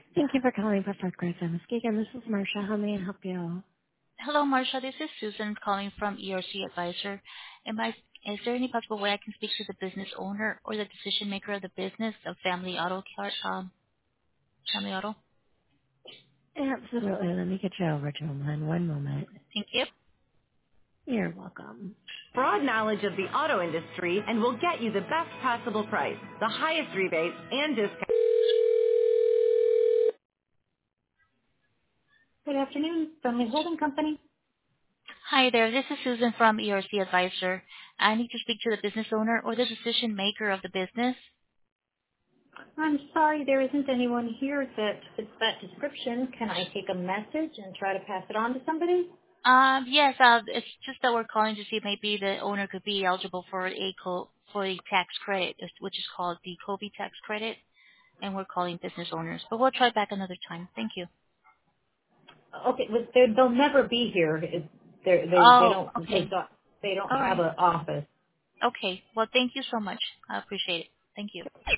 Thank you for calling Preferred Grace Muskegee. This is Marcia. How may I help you? Hello, Marsha. This is Susan calling from ERC Advisor. Is there any possible way I can speak to the business owner or the decision maker of the business of Family Auto? Absolutely. Let me get you over to him in one moment. Thank you. You're welcome. Broad knowledge of the auto industry and will get you the best possible price, the highest rebates and discounts. Good afternoon, Family Holding Company. Hi there. This is Susan from ERC Advisor. I need to speak to the business owner or the decision maker of the business. I'm sorry there isn't anyone here that fits that description. Can I take a message and try to pass it on to somebody? Yes, it's just that we're calling to see if maybe the owner could be eligible for for a tax credit, which is called the COVID tax credit, and we're calling business owners. But we'll try back another time. Thank you. Okay, well, they'll never be here. They Oh, don't okay. take up. They don't All have right. an office. Okay. Well, thank you so much. I appreciate it. Thank you.